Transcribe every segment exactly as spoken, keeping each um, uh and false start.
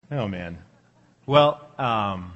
Oh, man. Well, um,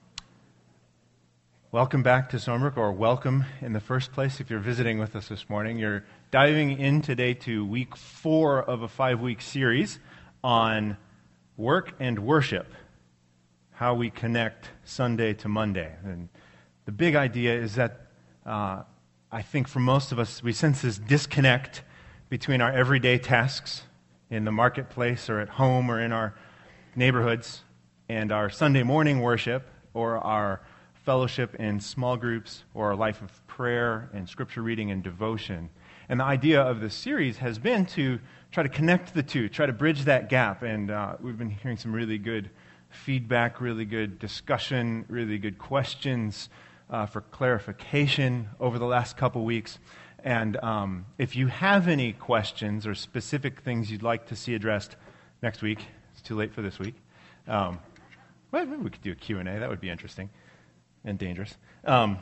welcome back to Stormbrook, or welcome in the first place if you're visiting with us this morning. You're diving in today to week four of a five-week series on work and worship, how we connect Sunday to Monday. And the big idea is that uh, I think for most of us, we sense this disconnect between our everyday tasks in the marketplace or at home or in our neighborhoods and our Sunday morning worship or our fellowship in small groups or our life of prayer and scripture reading and devotion. And the idea of this series has been to try to connect the two, try to bridge that gap. And uh, we've been hearing some really good feedback, really good discussion, really good questions uh, for clarification over the last couple weeks. And um, if you have any questions or specific things you'd like to see addressed next week, it's too late for this week. Um, well, maybe we could do a Q and A. That would be interesting and dangerous. Um,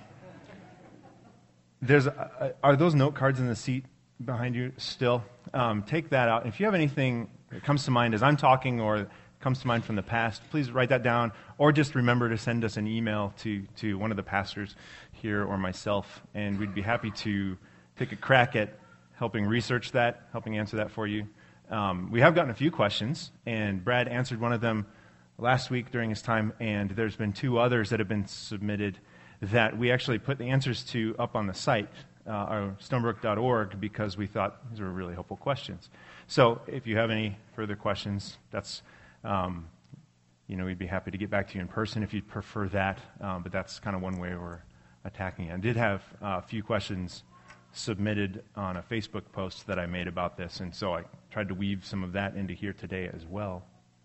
there's a, are those note cards in the seat behind you still? Um, take that out. If you have anything that comes to mind as I'm talking or comes to mind from the past, please write that down, or just remember to send us an email to, to one of the pastors here or myself, and we'd be happy to take a crack at helping research that, helping answer that for you. Um, we have gotten a few questions, and Brad answered one of them last week during his time, and there's been two others that have been submitted that we actually put the answers to up on the site, uh, our stonebrook dot org, because we thought these were really helpful questions. So if you have any further questions, that's, um, you know, we'd be happy to get back to you in person if you'd prefer that, um, but that's kind of one way we're attacking it. I did have uh, a few questions submitted on a Facebook post that I made about this, and so I tried to weave some of that into here today as well.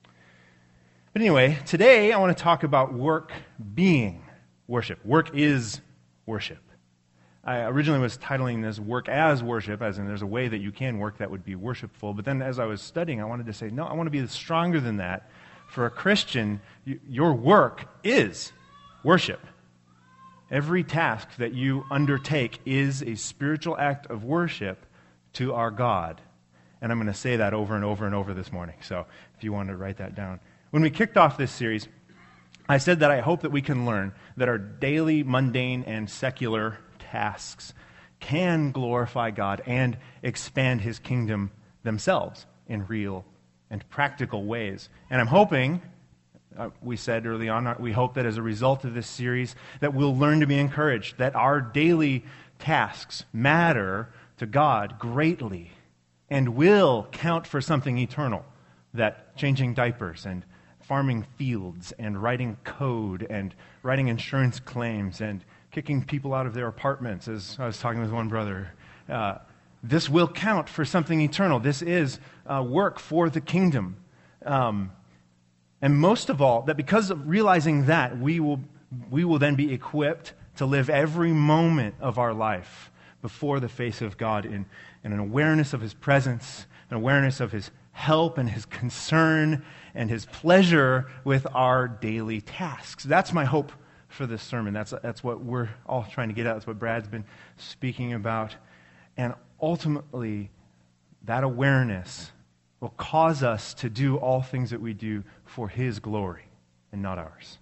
But anyway, today I want to talk about work being worship. Work is worship. I originally was titling this Work as Worship, as in there's a way that you can work that would be worshipful, but then as I was studying, I wanted to say, no, I want to be stronger than that. For a Christian, you, your work is worship. Every task that you undertake is a spiritual act of worship to our God. And I'm going to say that over and over and over this morning. So if you want to write that down. When we kicked off this series, I said that I hope that we can learn that our daily, mundane, and secular tasks can glorify God and expand His kingdom themselves in real and practical ways. And I'm hoping... Uh, we said early on, we hope that as a result of this series, that we'll learn to be encouraged, that our daily tasks matter to God greatly and will count for something eternal, that changing diapers and farming fields and writing code and writing insurance claims and kicking people out of their apartments, as I was talking with one brother, uh, this will count for something eternal. This is uh, work for the kingdom. Um And most of all, that because of realizing that, we will we will then be equipped to live every moment of our life before the face of God in, in an awareness of His presence, an awareness of His help and His concern and His pleasure with our daily tasks. That's my hope for this sermon. That's, that's what we're all trying to get at. That's what Brad's been speaking about. And ultimately, that awareness will cause us to do all things that we do for His glory and not ours.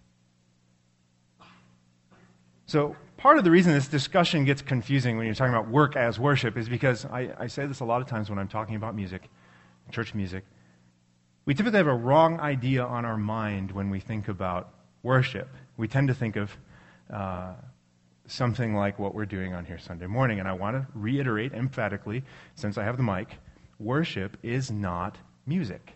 So part of the reason this discussion gets confusing when you're talking about work as worship is because I, I say this a lot of times when I'm talking about music, church music. We typically have a wrong idea on our mind when we think about worship. We tend to think of uh, something like what we're doing on here Sunday morning. And I want to reiterate emphatically, since I have the mic, worship is not music.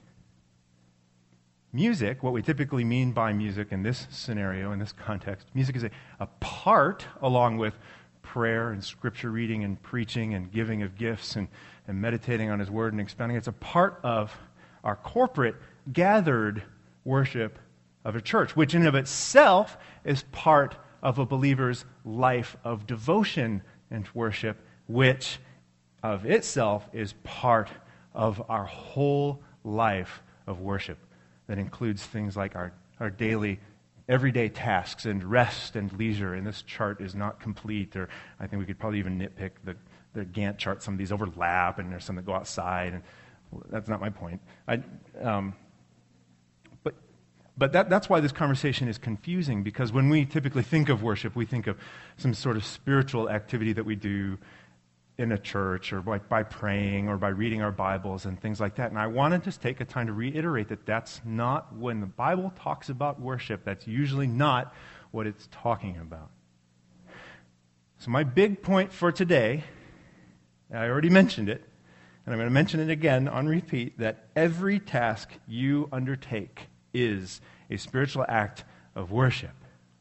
Music, what we typically mean by music in this scenario, in this context, music is a, a part, along with prayer and scripture reading and preaching and giving of gifts and, and meditating on His Word and expounding. It's a part of our corporate gathered worship of a church, which in of itself is part of a believer's life of devotion and worship, which of itself is part of our whole life of worship that includes things like our, our daily, everyday tasks and rest and leisure. And this chart is not complete, or I think we could probably even nitpick the, the Gantt chart. Some of these overlap, and there's some that go outside, and that's not my point. I, um, but But that, that's why this conversation is confusing, because when we typically think of worship, we think of some sort of spiritual activity that we do in a church, or by, by praying, or by reading our Bibles and things like that. And I want to just take a time to reiterate that that's not, when the Bible talks about worship, that's usually not what it's talking about. So my big point for today, I already mentioned it, and I'm going to mention it again on repeat, that every task you undertake is a spiritual act of worship.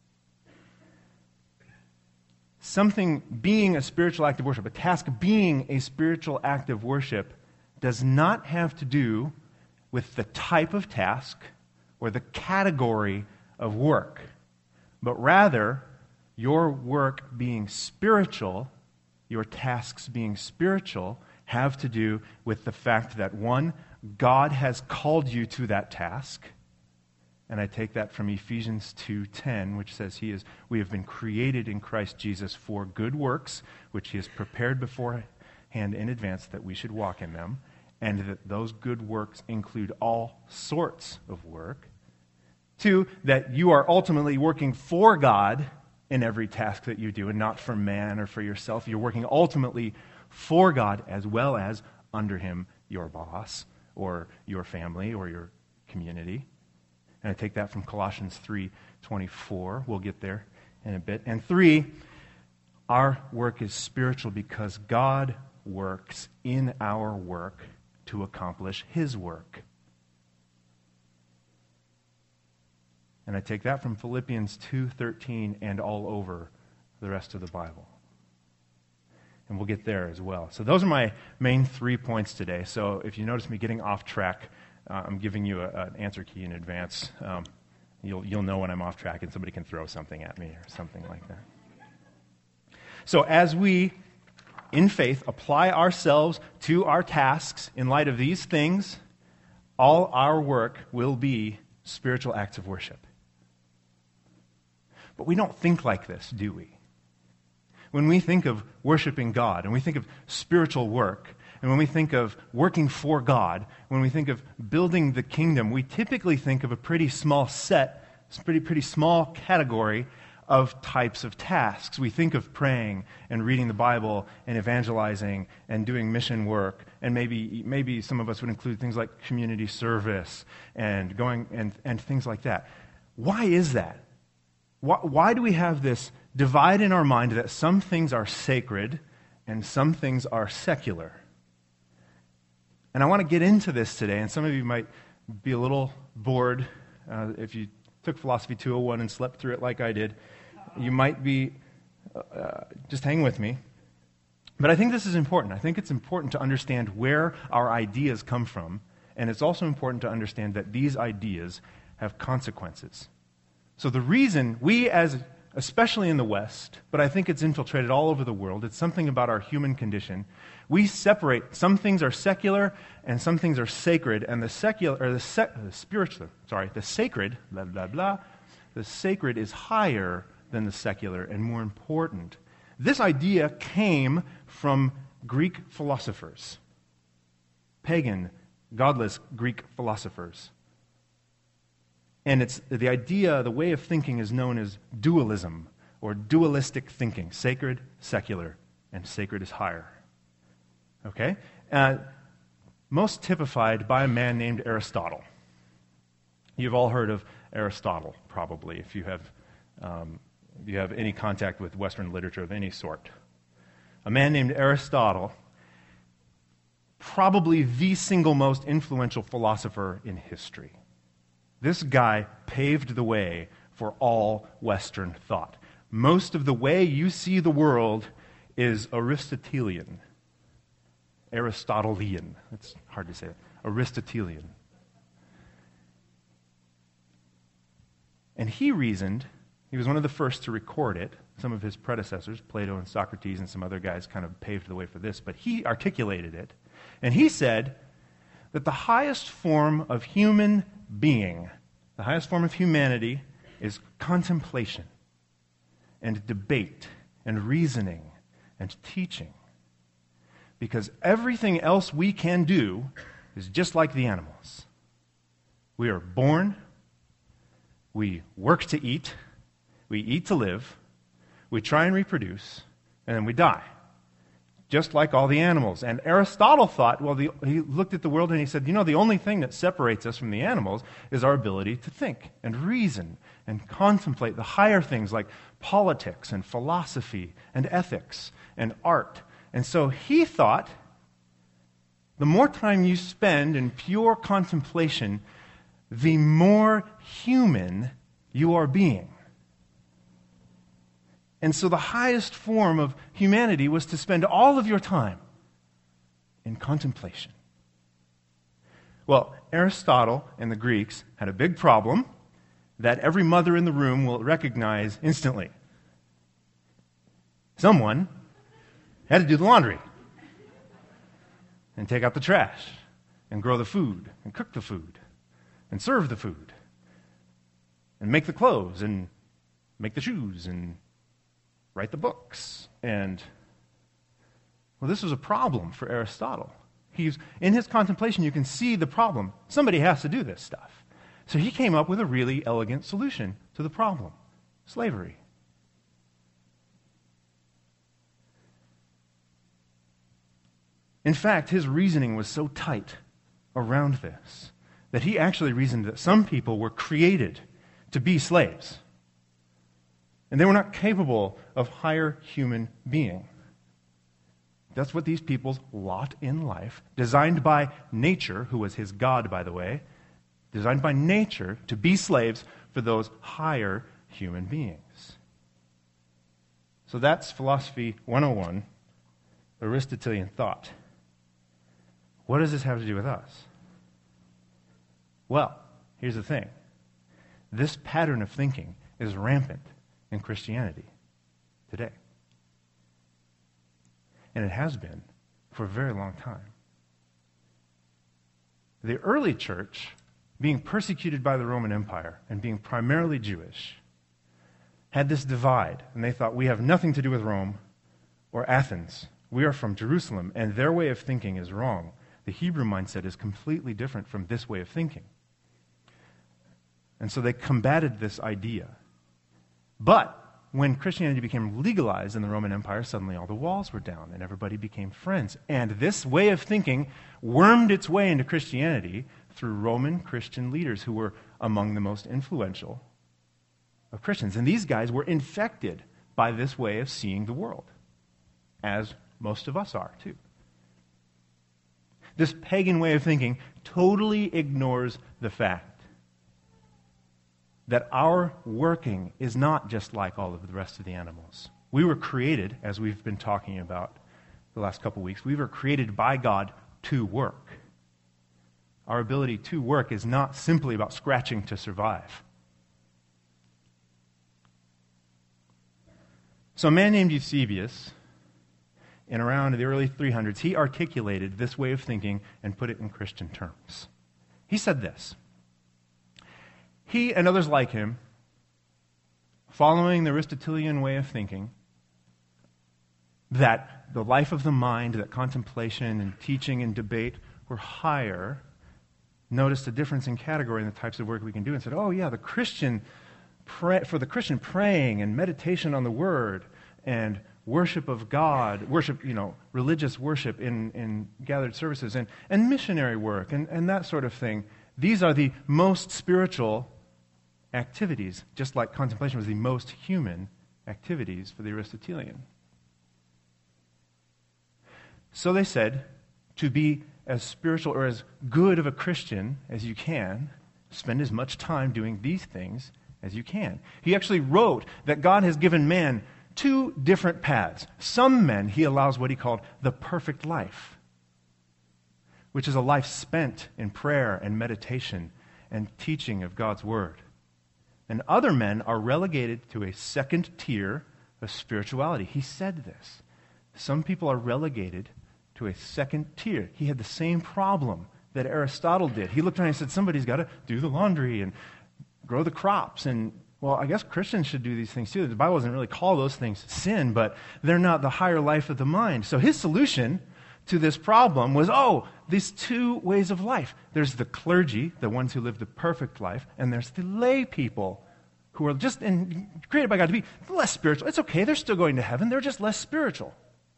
Something being a spiritual act of worship, a task being a spiritual act of worship, does not have to do with the type of task or the category of work, but rather your work being spiritual, your tasks being spiritual, have to do with the fact that, one, God has called you to that task. And I take that from Ephesians two ten, which says he is, we have been created in Christ Jesus for good works, which he has prepared beforehand in advance that we should walk in them, and that those good works include all sorts of work. Two, that you are ultimately working for God in every task that you do, and not for man or for yourself. You're working ultimately for God, as well as under him, your boss, or your family, or your community. And I take that from Colossians three twenty-four. We'll get there in a bit. And three, our work is spiritual because God works in our work to accomplish his work. And I take that from Philippians two thirteen and all over the rest of the Bible. And we'll get there as well. So those are my main three points today. So if you notice me getting off track, Uh, I'm giving you a, an answer key in advance. Um, you'll, you'll know when I'm off track and somebody can throw something at me or something like that. So as we, in faith, apply ourselves to our tasks in light of these things, all our work will be spiritual acts of worship. But we don't think like this, do we? When we think of worshiping God and we think of spiritual work, and when we think of working for God, when we think of building the kingdom, we typically think of a pretty small set, pretty, pretty small category of types of tasks. We think of praying and reading the Bible and evangelizing and doing mission work, and maybe maybe some of us would include things like community service and going and, and things like that. Why is that? Why, why do we have this divide in our mind that some things are sacred and some things are secular? And I want to get into this today, and some of you might be a little bored. Uh, if you took Philosophy two oh one and slept through it like I did, you might be, uh, just hang with me. But I think this is important. I think it's important to understand where our ideas come from, and it's also important to understand that these ideas have consequences. So the reason we as, especially in the West, but I think it's infiltrated all over the world, it's something about our human condition. We separate, some things are secular and some things are sacred, and the secular, or the, sec, the spiritual, sorry, the sacred, blah, blah, blah, the sacred is higher than the secular and more important. This idea came from Greek philosophers, pagan, godless Greek philosophers. And it's the idea, the way of thinking is known as dualism, or dualistic thinking, sacred, secular, and sacred is higher. Okay? Uh, most typified by a man named Aristotle. You've all heard of Aristotle, probably, if you have, um, if you have any contact with Western literature of any sort. A man named Aristotle, probably the single most influential philosopher in history. This guy paved the way for all Western thought. Most of the way you see the world is Aristotelian. Aristotelian. It's hard to say. Aristotelian. And he reasoned, he was one of the first to record it. Some of his predecessors, Plato and Socrates and some other guys, kind of paved the way for this, but he articulated it. And he said that the highest form of human being, the highest form of humanity, is contemplation and debate and reasoning and teaching. Because everything else we can do is just like the animals. We are born, We work to eat, we eat to live, we try and reproduce, and then we die. Just like all the animals. And Aristotle thought, well, the, he looked at the world and he said, you know, the only thing that separates us from the animals is our ability to think and reason and contemplate the higher things like politics and philosophy and ethics and art. And so he thought, the more time you spend in pure contemplation, the more human you are being. And so the highest form of humanity was to spend all of your time in contemplation. Well, Aristotle and the Greeks had a big problem that every mother in the room will recognize instantly. Someone had to do the laundry and take out the trash and grow the food and cook the food and serve the food and make the clothes and make the shoes and write the books. And, well, this was a problem for Aristotle. He's, in his contemplation, you can see the problem. Somebody has to do this stuff. So he came up with a really elegant solution to the problem: slavery. In fact, his reasoning was so tight around this that he actually reasoned that some people were created to be slaves. And they were not capable of higher human being. That's what these people's lot in life, designed by nature, who was his God, by the way, designed by nature to be slaves for those higher human beings. So that's philosophy one oh one, Aristotelian thought. What does this have to do with us? Well, here's the thing. This pattern of thinking is rampant in Christianity today. And it has been for a very long time. The early church, being persecuted by the Roman Empire and being primarily Jewish, had this divide, and they thought, we have nothing to do with Rome or Athens. We are from Jerusalem, and their way of thinking is wrong. The Hebrew mindset is completely different from this way of thinking. And so they combated this idea. But when Christianity became legalized in the Roman Empire, suddenly all the walls were down and everybody became friends. And this way of thinking wormed its way into Christianity through Roman Christian leaders who were among the most influential of Christians. And these guys were infected by this way of seeing the world, as most of us are too. This pagan way of thinking totally ignores the fact that our working is not just like all of the rest of the animals. We were created, as we've been talking about the last couple weeks, we were created by God to work. Our ability to work is not simply about scratching to survive. So a man named Eusebius, in around the early three hundreds, he articulated this way of thinking and put it in Christian terms. He said this: he and others like him, following the Aristotelian way of thinking, that the life of the mind, that contemplation and teaching and debate were higher, noticed a difference in category in the types of work we can do, and said, oh yeah, the Christian, pray, for the Christian, praying and meditation on the Word and worship of God, worship, you know, religious worship in, in gathered services, and, and missionary work, and, and that sort of thing. These are the most spiritual activities, just like contemplation was the most human activities for the Aristotelian. So they said, to be as spiritual or as good of a Christian as you can, spend as much time doing these things as you can. He actually wrote that God has given man two different paths. Some men he allows what he called the perfect life, which is a life spent in prayer and meditation and teaching of God's Word. And other men are relegated to a second tier of spirituality. He said this. Some people are relegated to a second tier. He had the same problem that Aristotle did. He looked around and said, somebody's got to do the laundry and grow the crops. And, well, I guess Christians should do these things too. The Bible doesn't really call those things sin, but they're not the higher life of the mind. So his solution to this problem was, oh, these two ways of life. There's the clergy, the ones who live the perfect life, and there's the lay people who are just in, created by God to be less spiritual. It's okay, they're still going to heaven, they're just less spiritual.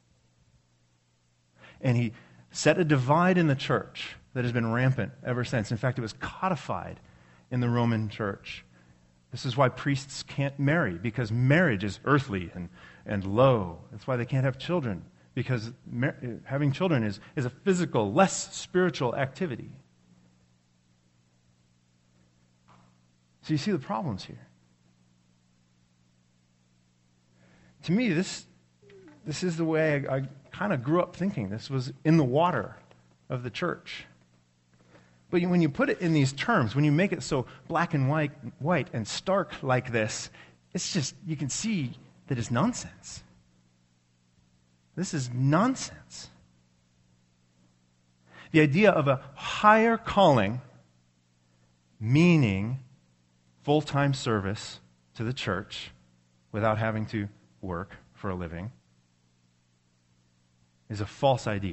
And he set a divide in the church that has been rampant ever since. In fact, it was codified in the Roman church. This is why priests can't marry, because marriage is earthly and, and low. That's why they can't have children, because mar- having children is, is a physical, less spiritual activity. So you see the problems here. To me, this, this is the way I, I kind of grew up thinking. This was in the water of the church. But when you put it in these terms, when you make it so black and white, white and stark like this, it's just, you can see that it's nonsense. This is nonsense. The idea of a higher calling, meaning full-time service to the church without having to work for a living, is a false idea.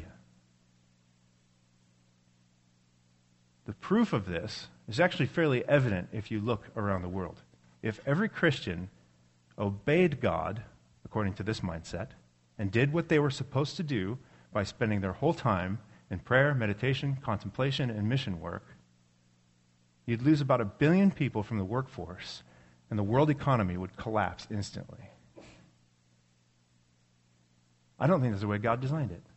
The proof of this is actually fairly evident if you look around the world. If every Christian obeyed God according to this mindset and did what they were supposed to do by spending their whole time in prayer, meditation, contemplation, and mission work, you'd lose about a billion people from the workforce, and the world economy would collapse instantly. I don't think that's the way God designed it.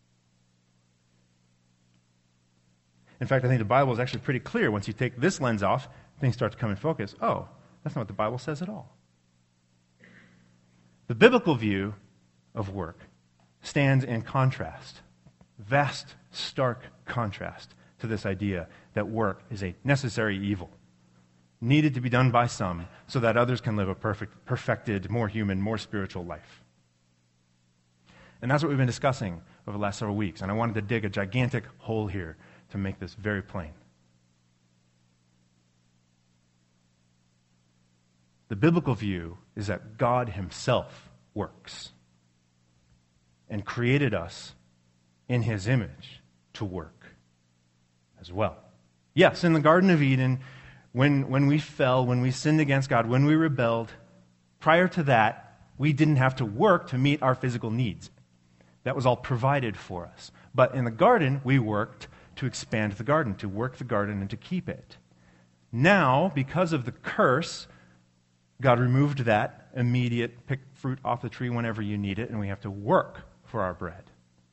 In fact, I think the Bible is actually pretty clear. Once you take this lens off, things start to come in focus. Oh, that's not what the Bible says at all. The biblical view of work stands in contrast, vast, stark contrast to this idea that work is a necessary evil, needed to be done by some so that others can live a perfect, perfected, more human, more spiritual life. And that's what we've been discussing over the last several weeks. And I wanted to dig a gigantic hole here to make this very plain. The biblical view is that God himself works and created us in his image to work as well. Yes, in the Garden of Eden, when, when we fell, when we sinned against God, when we rebelled, prior to that, we didn't have to work to meet our physical needs. That was all provided for us. But in the garden, we worked to expand the garden, to work the garden and to keep it. Now, because of the curse, God removed that immediate pick fruit off the tree whenever you need it, and we have to work for our bread.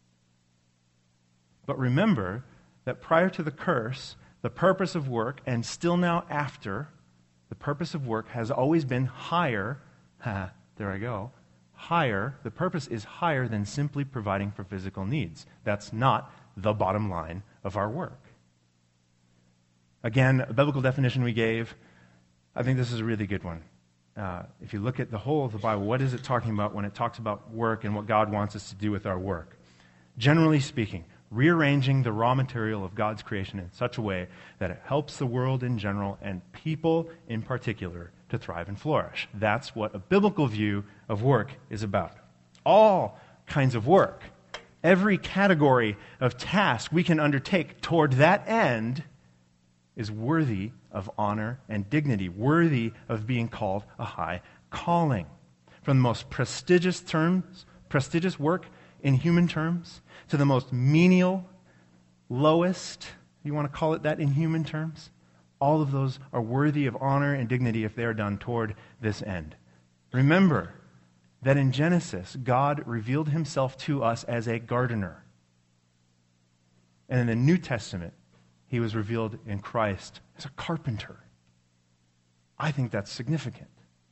But remember that prior to the curse, the purpose of work, and still now after, the purpose of work has always been higher, ha, there I go, higher, the purpose is higher than simply providing for physical needs. That's not the bottom line of our work. Again, a biblical definition we gave, I think this is a really good one. Uh, if you look at the whole of the Bible, what is it talking about when it talks about work and what God wants us to do with our work? Generally speaking, rearranging the raw material of God's creation in such a way that it helps the world in general and people in particular to thrive and flourish. That's what a biblical view of work is about. All kinds of work, every category of task we can undertake toward that end is worthy of honor and dignity, worthy of being called a high calling. From the most prestigious terms, prestigious work in human terms, to the most menial, lowest, you want to call it that in human terms, all of those are worthy of honor and dignity if they are done toward this end. Remember that in Genesis, God revealed himself to us as a gardener. And in the New Testament, he was revealed in Christ as a carpenter. I think that's significant.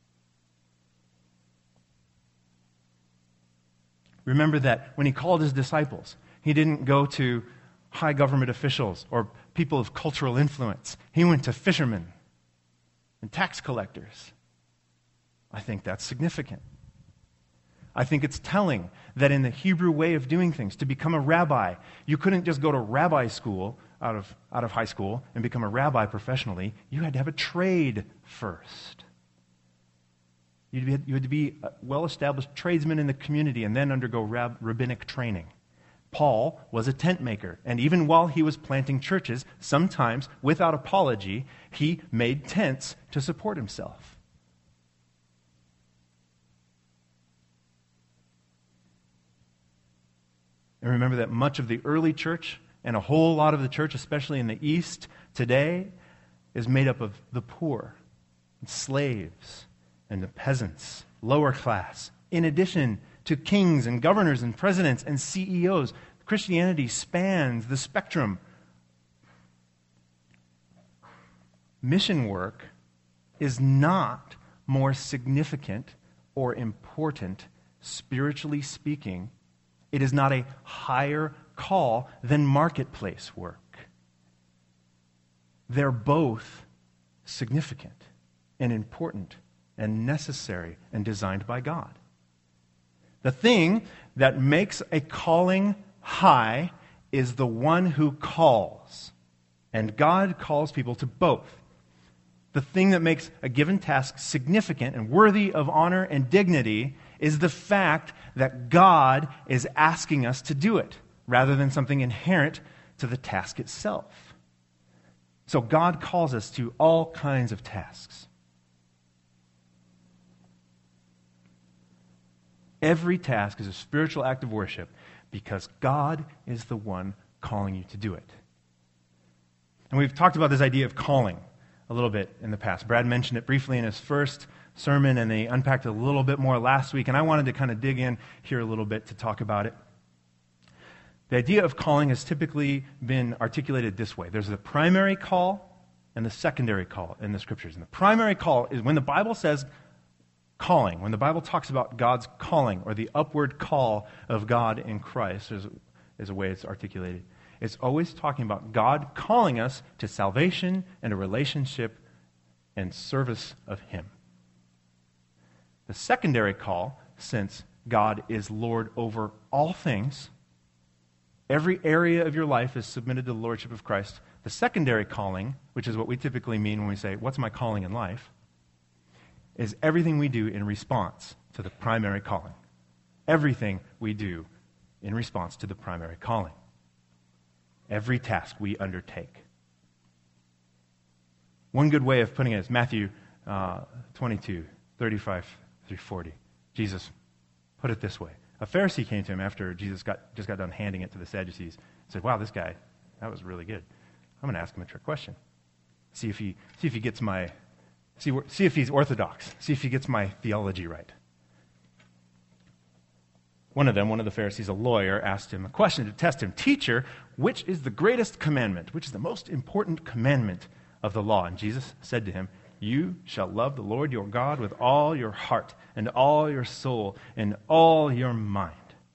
Remember that when he called his disciples, he didn't go to high government officials or people of cultural influence. He went to fishermen and tax collectors. I think that's significant. I think it's telling that in the Hebrew way of doing things, to become a rabbi, you couldn't just go to rabbi school out of, out of high school and become a rabbi professionally. You had to have a trade first. You'd be, you had to be a well-established tradesman in the community and then undergo rab, rabbinic training. Paul was a tent maker, and even while he was planting churches, sometimes without apology, he made tents to support himself. And remember that much of the early church and a whole lot of the church, especially in the East today, is made up of the poor, and slaves, and the peasants, lower class, in addition to kings and governors and presidents and C E Os. Christianity spans the spectrum. Mission work is not more significant or important, spiritually speaking. It is not a higher call than marketplace work. They're both significant and important and necessary and designed by God. The thing that makes a calling high is the one who calls. And God calls people to both. The thing that makes a given task significant and worthy of honor and dignity is the fact that God is asking us to do it, rather than something inherent to the task itself. So God calls us to all kinds of tasks. Every task is a spiritual act of worship because God is the one calling you to do it. And we've talked about this idea of calling a little bit in the past. Brad mentioned it briefly in his first sermon, and they unpacked it a little bit more last week, and I wanted to kind of dig in here a little bit to talk about it. The idea of calling has typically been articulated this way. There's the primary call and the secondary call in the Scriptures. And the primary call is when the Bible says calling, when the Bible talks about God's calling, or the upward call of God in Christ, is, is a way it's articulated. It's always talking about God calling us to salvation and a relationship and service of Him. The secondary call, since God is Lord over all things, every area of your life is submitted to the Lordship of Christ. The secondary calling, which is what we typically mean when we say, what's my calling in life, is everything we do in response to the primary calling. Everything we do in response to the primary calling. Every task we undertake. One good way of putting it is Matthew uh, twenty-two, thirty-five through forty. Jesus put it this way. A Pharisee came to him after Jesus got just got done handing it to the Sadducees. He said, wow, this guy, that was really good. I'm going to ask him a trick question. See if he see if he gets my see see if he's orthodox. See if he gets my theology right. One of them, one of the Pharisees, a lawyer, asked him a question to test him. Teacher, which is the greatest commandment? Which is the most important commandment of the law? And Jesus said to him, you shall love the Lord your God with all your heart and all your soul and all your mind.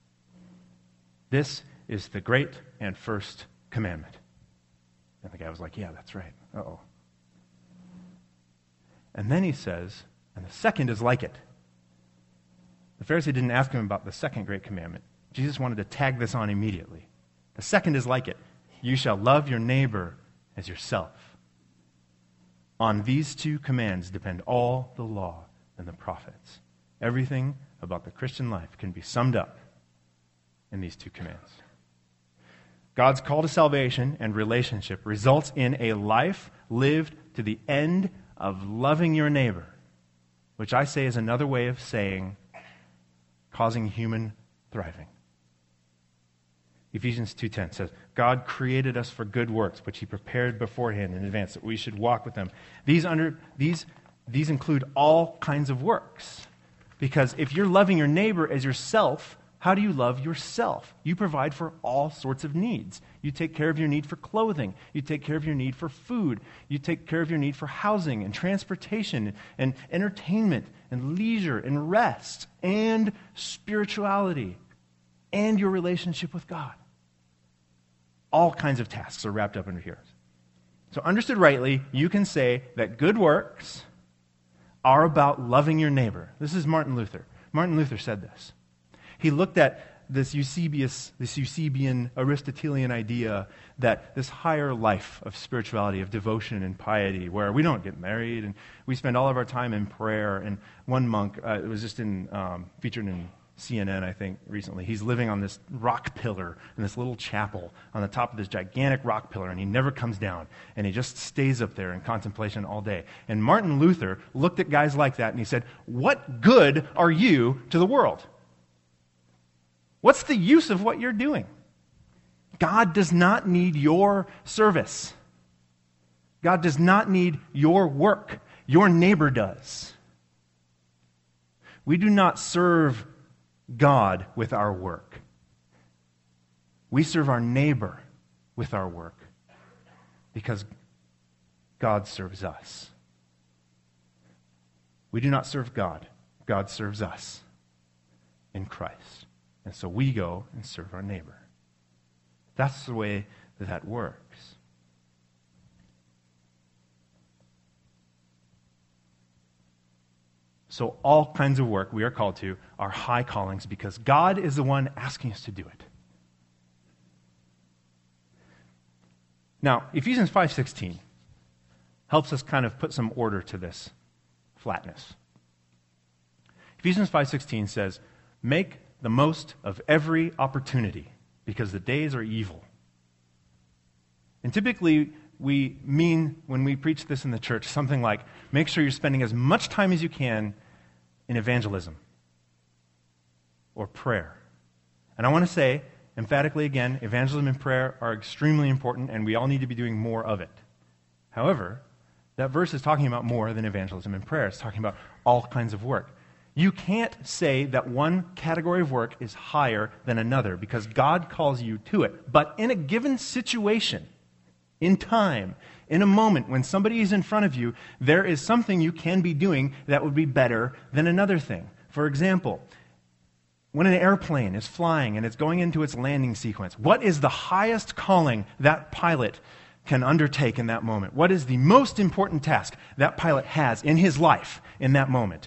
This is the great and first commandment. And the guy was like, yeah, that's right. Uh-oh. And then he says, and the second is like it. The Pharisee didn't ask him about the second great commandment. Jesus wanted to tag this on immediately. The second is like it. You shall love your neighbor as yourself. On these two commands depend all the law and the prophets. Everything about the Christian life can be summed up in these two commands. God's call to salvation and relationship results in a life lived to the end of loving your neighbor, which I say is another way of saying causing human thriving. Ephesians two ten says, God created us for good works, which He prepared beforehand in advance, that we should walk with them. These, under, these, these include all kinds of works. Because if you're loving your neighbor as yourself, how do you love yourself? You provide for all sorts of needs. You take care of your need for clothing. You take care of your need for food. You take care of your need for housing and transportation and entertainment and leisure and rest and spirituality and your relationship with God. All kinds of tasks are wrapped up under here. So understood rightly, you can say that good works are about loving your neighbor. This is Martin Luther. Martin Luther said this. He looked at this Eusebius, this Eusebian Aristotelian idea that this higher life of spirituality, of devotion and piety, where we don't get married and we spend all of our time in prayer. And one monk, uh, it was just in um, featured in C N N, I think, recently. He's living on this rock pillar in this little chapel on the top of this gigantic rock pillar, and he never comes down. And he just stays up there in contemplation all day. And Martin Luther looked at guys like that and he said, what good are you to the world? What's the use of what you're doing? God does not need your service. God does not need your work. Your neighbor does. We do not serve God with our work. We serve our neighbor with our work because God serves us. We do not serve God. God serves us in Christ. And so we go and serve our neighbor. That's the way that that works. So all kinds of work we are called to are high callings because God is the one asking us to do it. Now, Ephesians five sixteen helps us kind of put some order to this flatness. Ephesians five sixteen says, "Make the most of every opportunity because the days are evil." And typically we mean, when we preach this in the church, something like, make sure you're spending as much time as you can in evangelism or prayer. And I want to say, emphatically again, evangelism and prayer are extremely important, and we all need to be doing more of it. However, that verse is talking about more than evangelism and prayer. It's talking about all kinds of work. You can't say that one category of work is higher than another because God calls you to it. But in a given situation, in time, in a moment when somebody is in front of you, there is something you can be doing that would be better than another thing. For example, when an airplane is flying and it's going into its landing sequence, what is the highest calling that pilot can undertake in that moment? What is the most important task that pilot has in his life in that moment?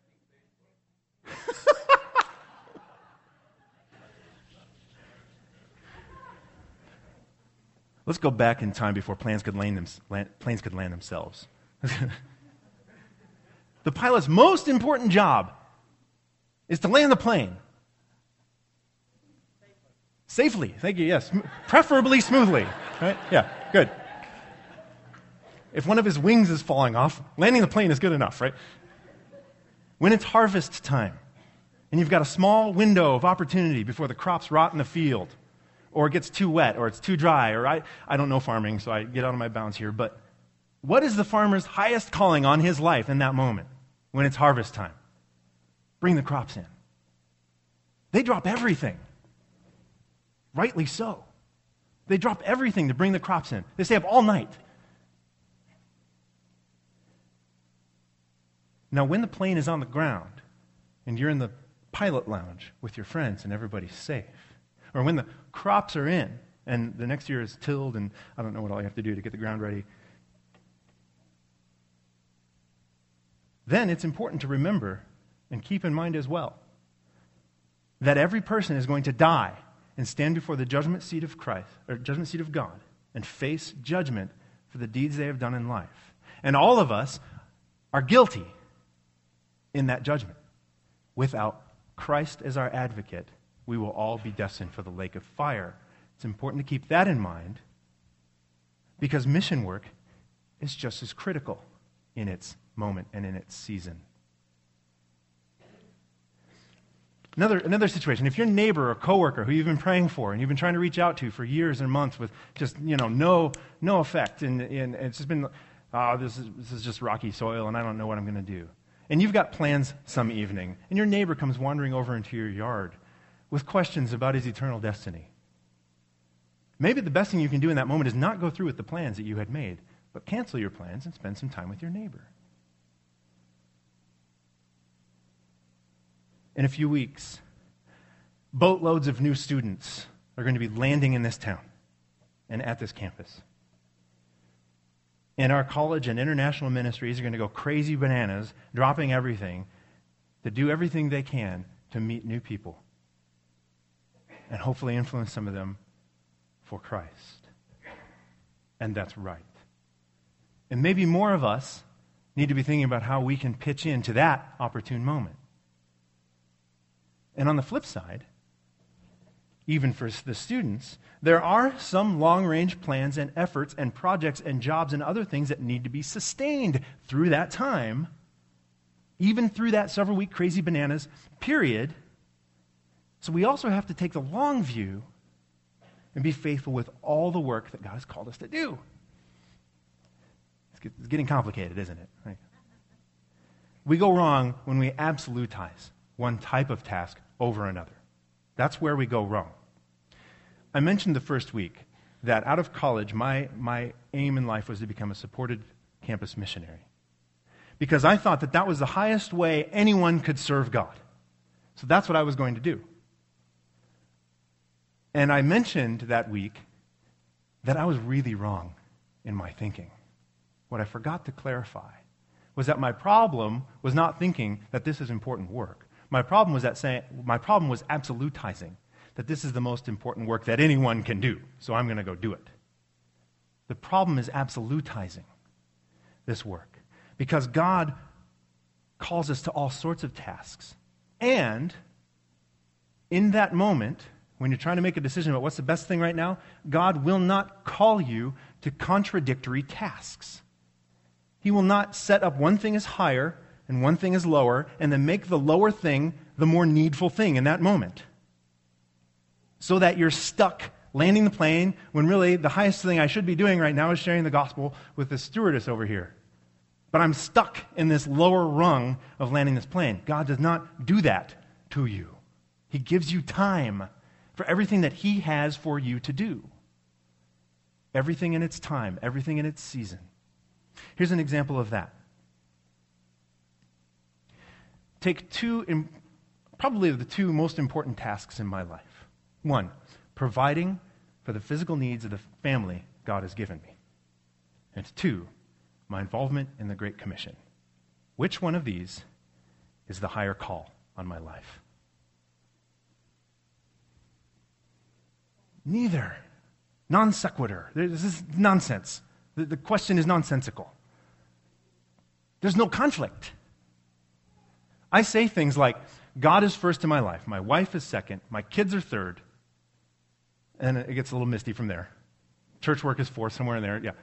Let's go back in time before planes could land, them, land, planes could land themselves. The pilot's most important job is to land the plane. Safely. Safely. Thank you, yes. Preferably smoothly. Right? Yeah, good. If one of his wings is falling off, landing the plane is good enough, right? When it's harvest time, and you've got a small window of opportunity before the crops rot in the field, or it gets too wet, or it's too dry, or I, I don't know farming, so I get out of my bounds here, but what is the farmer's highest calling on his life in that moment when it's harvest time? Bring the crops in. They drop everything. Rightly so. They drop everything to bring the crops in. They stay up all night. Now, when the plane is on the ground, and you're in the pilot lounge with your friends and everybody's safe, or when the crops are in, and the next year is tilled, and I don't know what all you have to do to get the ground ready, then it's important to remember and keep in mind as well that every person is going to die and stand before the judgment seat of Christ, or judgment seat of God, and face judgment for the deeds they have done in life. And all of us are guilty in that judgment. Without Christ as our advocate, we will all be destined for the lake of fire. It's important to keep that in mind because mission work is just as critical in its moment and in its season. Another, another situation, if your neighbor or coworker who you've been praying for and you've been trying to reach out to for years and months with just, you know, no no effect, and, and it's just been, oh, this is, this is just rocky soil and I don't know what I'm going to do. And you've got plans some evening, and your neighbor comes wandering over into your yard with questions about his eternal destiny. Maybe the best thing you can do in that moment is not go through with the plans that you had made, but cancel your plans and spend some time with your neighbor. In a few weeks, boatloads of new students are going to be landing in this town and at this campus. And our college and international ministries are going to go crazy bananas, dropping everything to do everything they can to meet new people and hopefully influence some of them for Christ. And that's right. And maybe more of us need to be thinking about how we can pitch into that opportune moment. And on the flip side, even for the students, there are some long-range plans and efforts and projects and jobs and other things that need to be sustained through that time, even through that several-week crazy bananas period, So we also have to take the long view and be faithful with all the work that God has called us to do. It's, get, it's getting complicated, isn't it? Right? We go wrong when we absolutize one type of task over another. That's where we go wrong. I mentioned the first week that out of college, my, my aim in life was to become a supported campus missionary. Because I thought that that was the highest way anyone could serve God. So that's what I was going to do. And I mentioned that week that I was really wrong in my thinking. What I forgot to clarify was that my problem was not thinking that this is important work. My problem was that saying, my problem was absolutizing that this is the most important work that anyone can do, so I'm going to go do it. The problem is absolutizing this work because God calls us to all sorts of tasks. And in that moment, when you're trying to make a decision about what's the best thing right now, God will not call you to contradictory tasks. He will not set up one thing as higher and one thing as lower and then make the lower thing the more needful thing in that moment. So that you're stuck landing the plane when really the highest thing I should be doing right now is sharing the gospel with the stewardess over here. But I'm stuck in this lower rung of landing this plane. God does not do that to you. He gives you time for everything that He has for you to do. Everything in its time, everything in its season. Here's an example of that. Take two, probably the two most important tasks in my life. One, providing for the physical needs of the family God has given me. And two, my involvement in the Great Commission. Which one of these is the higher call on my life? Neither. Non sequitur. This is nonsense. The, the question is nonsensical. There's no conflict. I say things like, God is first in my life, my wife is second, my kids are third, and it gets a little misty from there. Church work is fourth, somewhere in there, yeah.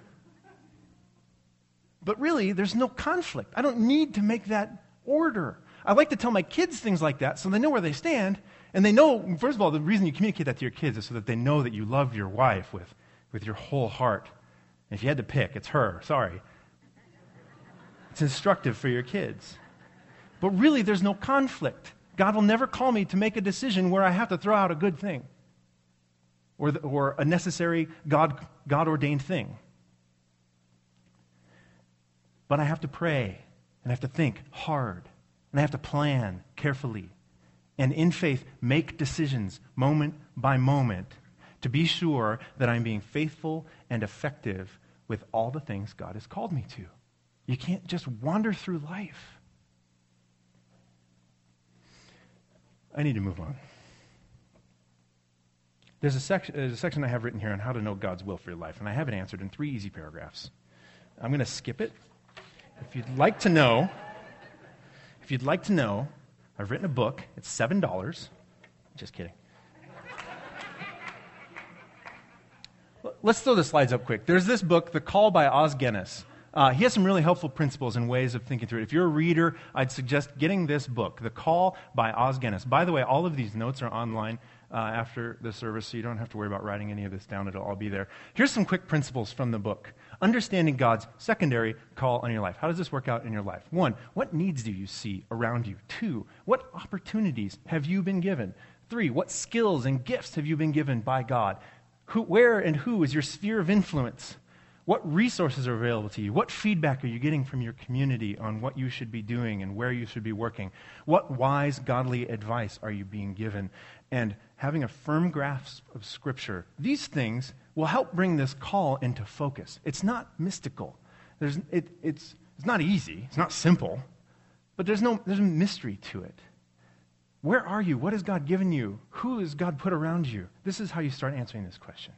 But really, there's no conflict. I don't need to make that order. I like to tell my kids things like that so they know where they stand, and they know, first of all, the reason you communicate that to your kids is so that they know that you love your wife with, with your whole heart. And if you had to pick, it's her, sorry. It's instructive for your kids. But really, there's no conflict. God will never call me to make a decision where I have to throw out a good thing or, the, or a necessary God, God-ordained thing. But I have to pray, and I have to think hard, and I have to plan carefully, and in faith make decisions moment by moment to be sure that I'm being faithful and effective with all the things God has called me to. You can't just wander through life. I need to move on. There's a, section, there's a section I have written here on how to know God's will for your life, and I have it answered in three easy paragraphs. I'm going to skip it. If you'd like to know, if you'd like to know, I've written a book. It's seven dollars. Just kidding. Let's throw the slides up quick. There's this book, The Call by Os Guinness. Uh, he has some really helpful principles and ways of thinking through it. If you're a reader, I'd suggest getting this book, The Call by Os Guinness. By the way, all of these notes are online uh, after the service, so you don't have to worry about writing any of this down. It'll all be there. Here's some quick principles from the book. Understanding God's secondary call on your life. How does this work out in your life? One, what needs do you see around you? Two, what opportunities have you been given? Three, what skills and gifts have you been given by God? Who, where and who is your sphere of influence? What resources are available to you? What feedback are you getting from your community on what you should be doing and where you should be working? What wise, godly advice are you being given? And having a firm grasp of Scripture, these things will help bring this call into focus. It's not mystical. There's, it, it's, it's not easy. It's not simple. But there's no there's a mystery to it. Where are you? What has God given you? Who has God put around you? This is how you start answering this question.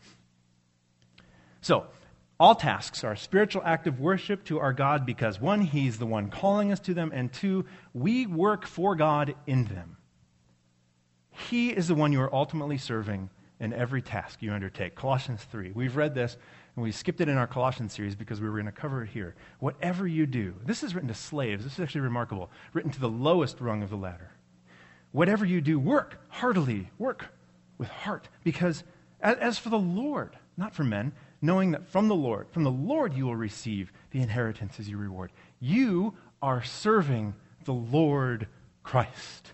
So, all tasks are a spiritual act of worship to our God because, one, He's the one calling us to them, and two, we work for God in them. He is the one you are ultimately serving in every task you undertake. Colossians three. We've read this, and we skipped it in our Colossians series because we were going to cover it here. Whatever you do, this is written to slaves. This is actually remarkable. Written to the lowest rung of the ladder. Whatever you do, work heartily, work with heart, because as for the Lord, not for men, knowing that from the Lord, from the Lord you will receive the inheritance as your reward. You are serving the Lord Christ.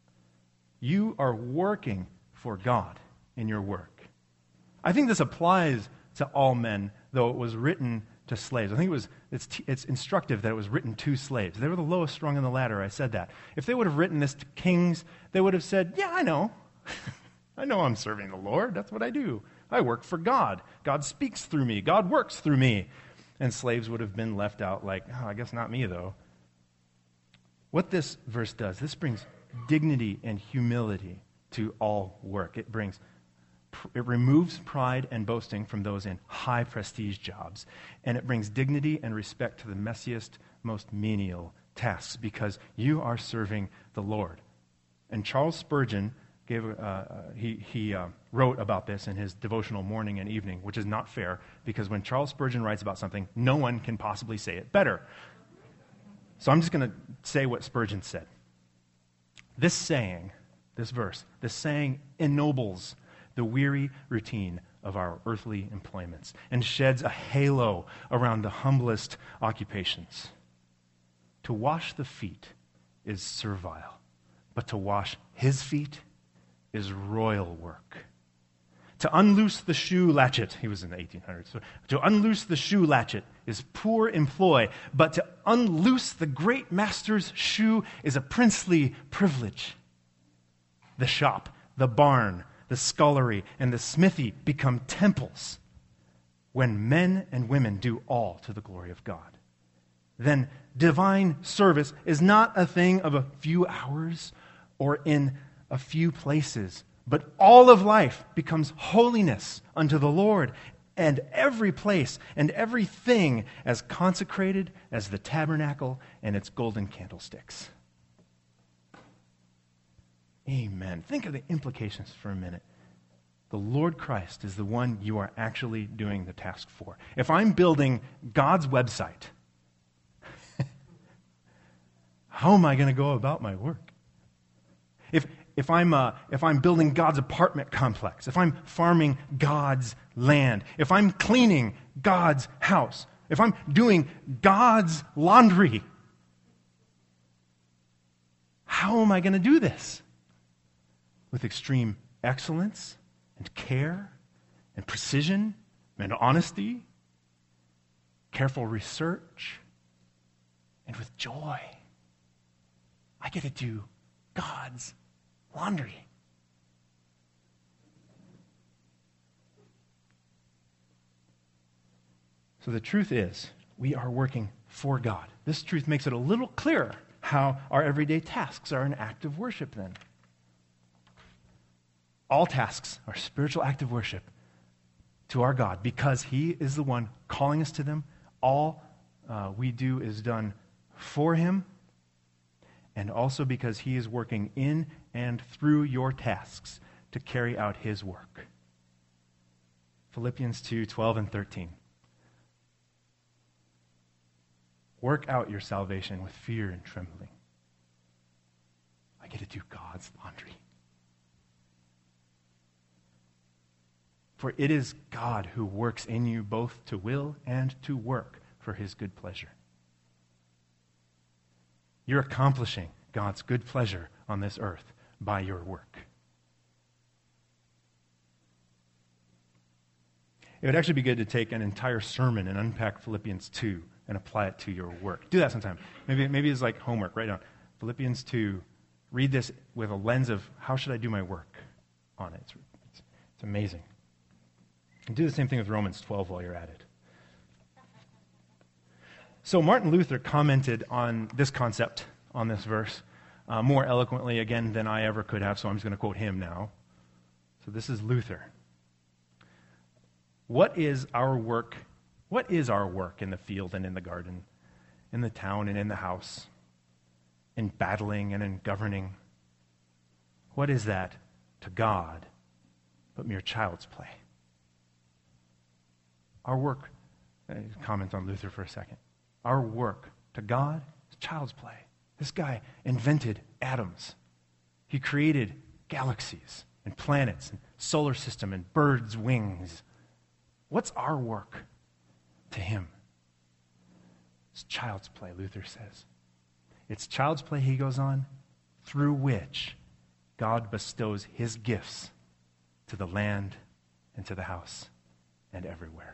You are working for God in your work. I think this applies to all men, though it was written to slaves. I think it was it's, it's instructive that it was written to slaves. They were the lowest rung on the ladder, I said that. If they would have written this to kings, they would have said, yeah, I know. I know I'm serving the Lord. That's what I do. I work for God. God speaks through me. God works through me. And slaves would have been left out like, oh, I guess not me, though. What this verse does, this brings dignity and humility to all work. It brings, it removes pride and boasting from those in high prestige jobs. And it brings dignity and respect to the messiest, most menial tasks, because you are serving the Lord. And Charles Spurgeon Gave, uh, uh, he he uh, wrote about this in his devotional morning and evening, which is not fair, because when Charles Spurgeon writes about something, no one can possibly say it better. So I'm just going to say what Spurgeon said. This saying, this verse, this saying ennobles the weary routine of our earthly employments and sheds a halo around the humblest occupations. To wash the feet is servile, but to wash his feet is royal work. To unloose the shoe latchet, he was in the eighteen hundreds, so to unloose the shoe latchet is poor employ, but to unloose the great master's shoe is a princely privilege. The shop, the barn, the scullery, and the smithy become temples when men and women do all to the glory of God. Then divine service is not a thing of a few hours or in a few places, but all of life becomes holiness unto the Lord, and every place and everything as consecrated as the tabernacle and its golden candlesticks. Amen. Think of the implications for a minute. The Lord Christ is the one you are actually doing the task for. If I'm building God's website, how am I going to go about my work? If If I'm, uh, if I'm building God's apartment complex, if I'm farming God's land, if I'm cleaning God's house, if I'm doing God's laundry, how am I going to do this? With extreme excellence and care and precision and honesty, careful research, and with joy. I get to do God's laundry. So the truth is, we are working for God. This truth makes it a little clearer how our everyday tasks are an act of worship then. All tasks are spiritual act of worship to our God because He is the one calling us to them. All uh, we do is done for Him, and also because He is working in and through your tasks to carry out His work. Philippians two, twelve and thirteen. Work out your salvation with fear and trembling. I get to do God's laundry. For it is God who works in you both to will and to work for His good pleasure. You're accomplishing God's good pleasure on this earth by your work. It would actually be good to take an entire sermon and unpack Philippians two and apply it to your work. Do that sometime. Maybe, maybe it's like homework. Write down Philippians two. Read this with a lens of how should I do my work on it. It's, it's, it's amazing. And do the same thing with Romans twelve while you're at it. So Martin Luther commented on this concept, on this verse, uh, more eloquently again than I ever could have, so I'm just going to quote him now. So this is Luther. What is our work? What is our work in the field and in the garden, in the town and in the house, in battling and in governing? What is that to God but mere child's play? Our work, uh, comment on Luther for a second. Our work to God is child's play. This guy invented atoms. He created galaxies and planets and solar system and birds' wings. What's our work to him? It's child's play, Luther says. It's child's play, he goes on, through which God bestows his gifts to the land and to the house and everywhere.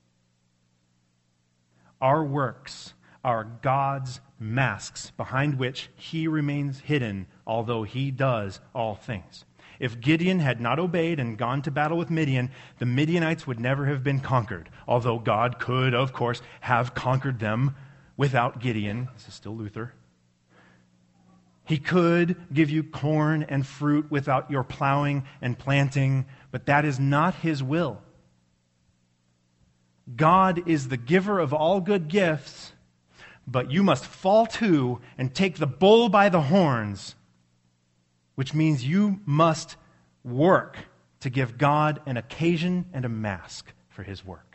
Our works are God's masks behind which he remains hidden, although he does all things. If Gideon had not obeyed and gone to battle with Midian, the Midianites would never have been conquered, although God could, of course, have conquered them without Gideon. This is still Luther. He could give you corn and fruit without your plowing and planting, but that is not his will. God is the giver of all good gifts, but you must fall to and take the bull by the horns, which means you must work to give God an occasion and a mask for his work.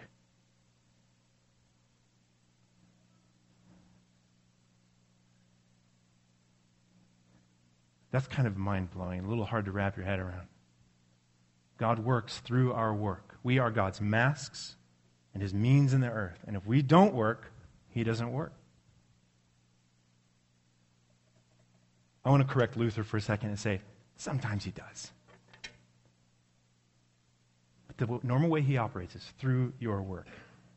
That's kind of mind-blowing, a little hard to wrap your head around. God works through our work. We are God's masks and his means in the earth. And if we don't work, he doesn't work. I want to correct Luther for a second and say, sometimes he does. But the normal way he operates is through your work.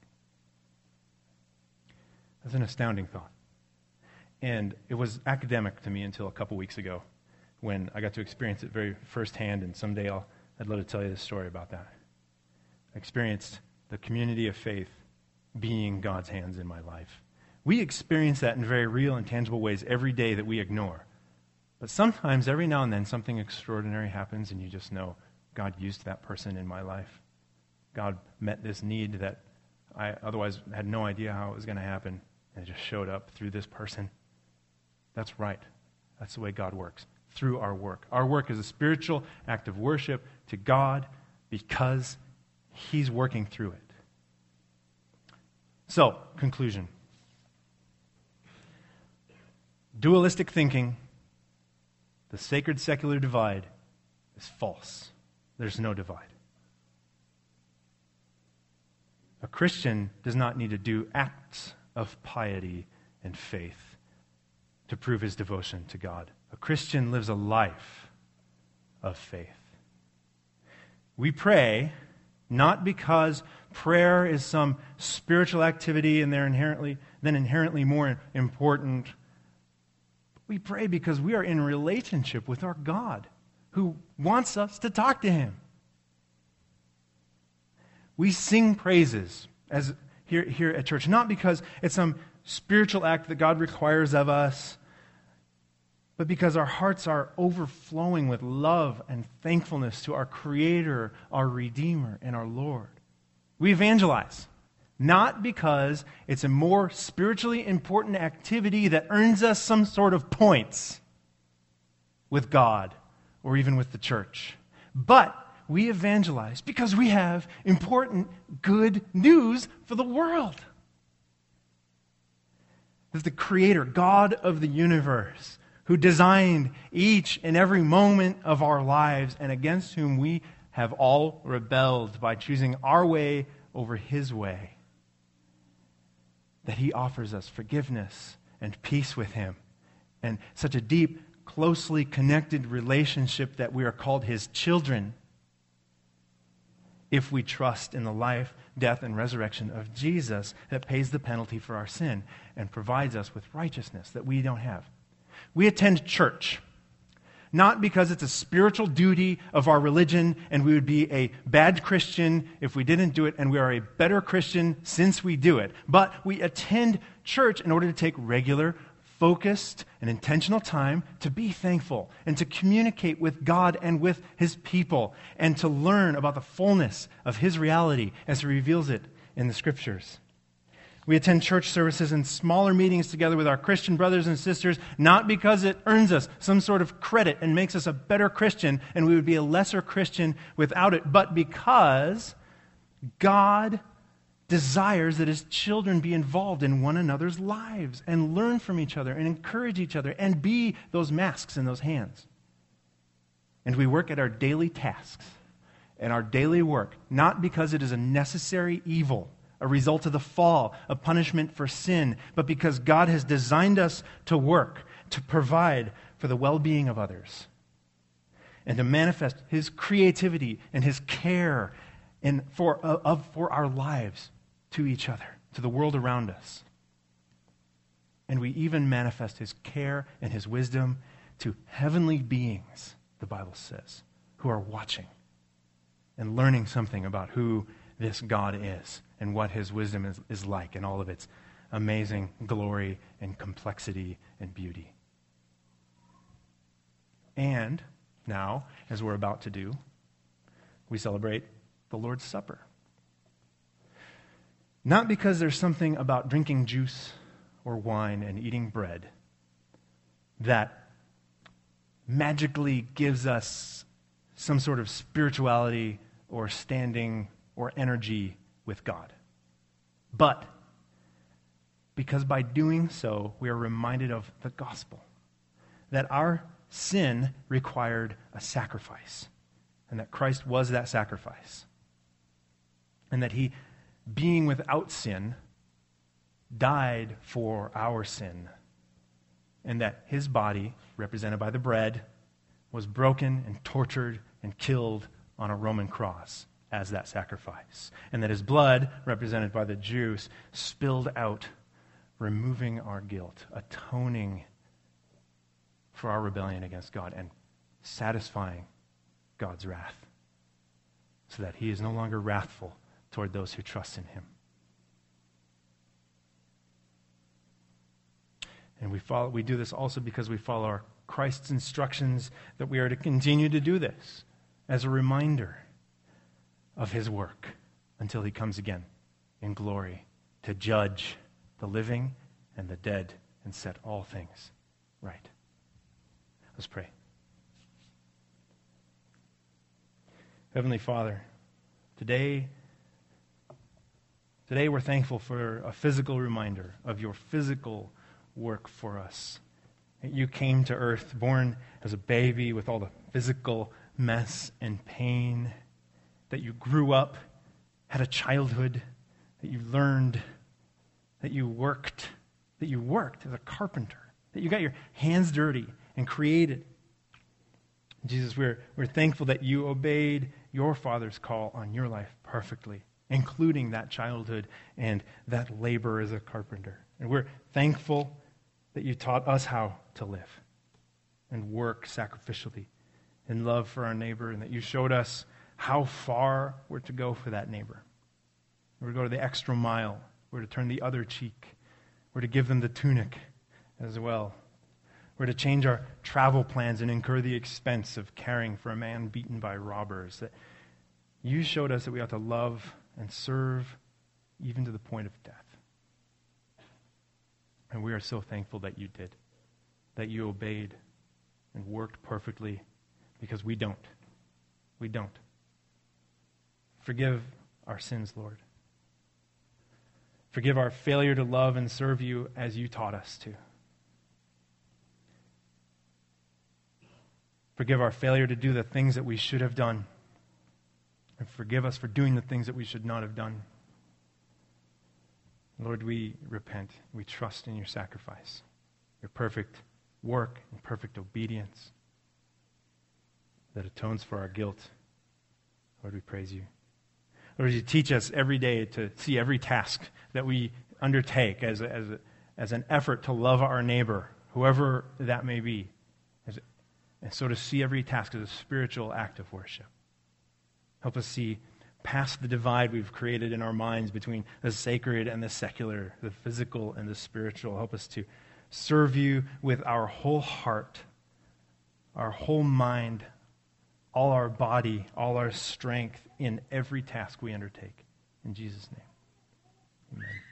That's an astounding thought. And it was academic to me until a couple weeks ago when I got to experience it very firsthand, and someday I'll, I'd love to tell you the story about that. I experienced the community of faith being God's hands in my life. We experience that in very real and tangible ways every day that we ignore. But sometimes, every now and then, something extraordinary happens and you just know, God used that person in my life. God met this need that I otherwise had no idea how it was going to happen, and it just showed up through this person. That's right. That's the way God works, through our work. Our work is a spiritual act of worship to God because he's working through it. So, conclusion. Dualistic thinking, the sacred-secular divide, is false. There's no divide. A Christian does not need to do acts of piety and faith to prove his devotion to God. A Christian lives a life of faith. We pray not because prayer is some spiritual activity and they're inherently then inherently more important. We pray because we are in relationship with our God who wants us to talk to him. We sing praises as here, here at church, not because it's some spiritual act that God requires of us, but because our hearts are overflowing with love and thankfulness to our Creator, our Redeemer, and our Lord. We evangelize, not because it's a more spiritually important activity that earns us some sort of points with God or even with the church, but we evangelize because we have important, good news for the world. That the Creator, God of the universe, who designed each and every moment of our lives and against whom we have all rebelled by choosing our way over his way, that he offers us forgiveness and peace with him and such a deep, closely connected relationship that we are called his children if we trust in the life, death, and resurrection of Jesus that pays the penalty for our sin and provides us with righteousness that we don't have. We attend church, not because it's a spiritual duty of our religion and we would be a bad Christian if we didn't do it, and we are a better Christian since we do it, but we attend church in order to take regular, focused, and intentional time to be thankful and to communicate with God and with his people and to learn about the fullness of his reality as he reveals it in the Scriptures. We attend church services and smaller meetings together with our Christian brothers and sisters, not because it earns us some sort of credit and makes us a better Christian, and we would be a lesser Christian without it, but because God desires that his children be involved in one another's lives and learn from each other and encourage each other and be those masks in those hands. and we work at our daily tasks and our daily work, not because it is a necessary evil, a result of the fall, a punishment for sin, but because God has designed us to work, to provide for the well-being of others, and to manifest His creativity and His care and for, uh, of, for our lives to each other, to the world around us. And we even manifest His care and His wisdom to heavenly beings, the Bible says, who are watching and learning something about who this God is and what His wisdom is, is like and all of its amazing glory and complexity and beauty. And now, as we're about to do, we celebrate the Lord's Supper. Not because there's something about drinking juice or wine and eating bread that magically gives us some sort of spirituality or standing or energy with God. But because by doing so, we are reminded of the gospel, that our sin required a sacrifice, and that Christ was that sacrifice, and that He, being without sin, died for our sin, and that His body, represented by the bread, was broken and tortured and killed on a Roman cross as that sacrifice, and that His blood, represented by the juice, spilled out, removing our guilt, atoning for our rebellion against God, and satisfying God's wrath, so that He is no longer wrathful toward those who trust in Him. And we follow, we do this also because we follow our Christ's instructions that we are to continue to do this as a reminder of His work until He comes again in glory to judge the living and the dead and set all things right. Let's pray. Heavenly Father, today, today we're thankful for a physical reminder of Your physical work for us. You came to earth born as a baby with all the physical mess and pain, that you grew up, had a childhood, that you learned, that you worked, that you worked as a carpenter, that you got your hands dirty and created. Jesus, we're, we're thankful that you obeyed your Father's call on your life perfectly, including that childhood and that labor as a carpenter. And we're thankful that you taught us how to live and work sacrificially in love for our neighbor, and that you showed us how far we're to go for that neighbor. We're to go to the extra mile. We're to turn the other cheek. We're to give them the tunic as well. We're to change our travel plans and incur the expense of caring for a man beaten by robbers. That you showed us that we ought to love and serve even to the point of death. And we are so thankful that you did, that you obeyed and worked perfectly, because we don't. We don't. Forgive our sins, Lord. Forgive our failure to love and serve you as you taught us to. Forgive our failure to do the things that we should have done. And forgive us for doing the things that we should not have done. Lord, we repent. We trust in your sacrifice, your perfect work and perfect obedience that atones for our guilt. Lord, we praise you. Lord, you teach us every day to see every task that we undertake as, a, as, a, as an effort to love our neighbor, whoever that may be. As, and so to see every task as a spiritual act of worship. Help us see past the divide we've created in our minds between the sacred and the secular, the physical and the spiritual. Help us to serve you with our whole heart, our whole mind, all our body, all our strength in every task we undertake. In Jesus' name, amen.